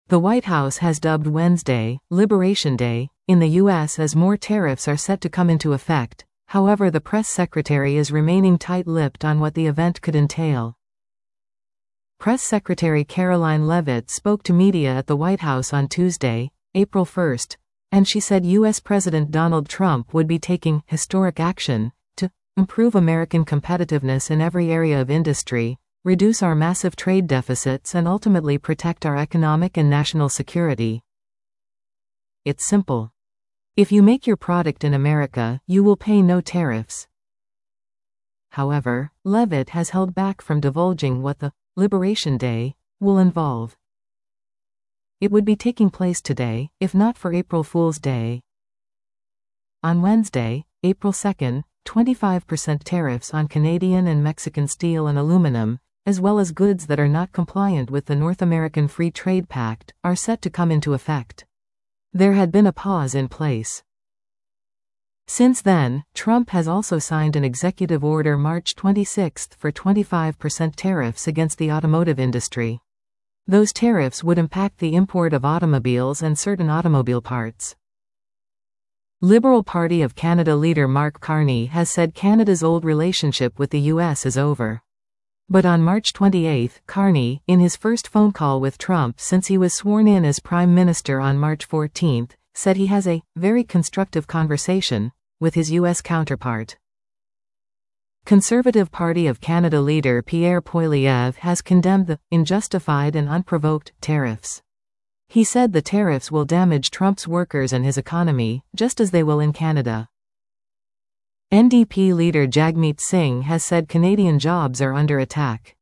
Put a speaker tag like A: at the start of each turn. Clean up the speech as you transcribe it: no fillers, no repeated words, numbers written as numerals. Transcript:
A: The White House has dubbed Wednesday, Liberation Day, in the U.S. as more tariffs are set to come into effect. However, the press secretary is remaining tight-lipped on what the event could entail. Press Secretary Karoline Leavitt spoke to media at the White House on Tuesday, April 1, and she said U.S. President Donald Trump would be taking historic action to improve American competitiveness in every area of industry, reduce our massive trade deficits, and ultimately protect our economic and national security. It's simple. If you make your product in America, you will pay no tariffs. However, Leavitt has held back from divulging what the Liberation Day will involve. It would be taking place today, if not for April Fool's Day. On Wednesday, April 2, 25% tariffs on Canadian and Mexican steel and aluminum, as well as goods that are not compliant with the North American Free Trade Pact, are set to come into effect. There had been a pause in place. Since then, Trump has also signed an executive order March 26 for 25% tariffs against the automotive industry. Those tariffs would impact the import of automobiles and certain automobile parts. Liberal Party of Canada leader Mark Carney has said Canada's old relationship with the U.S. is over. But on March 28, Carney, in his first phone call with Trump since he was sworn in as Prime Minister on March 14, said he has a very constructive conversation with his U.S. counterpart. Conservative Party of Canada leader Pierre Poilievre has condemned the unjustified and unprovoked tariffs. He said the tariffs will damage Trump's workers and his economy, just as they will in Canada. NDP leader Jagmeet Singh has said Canadian jobs are under attack.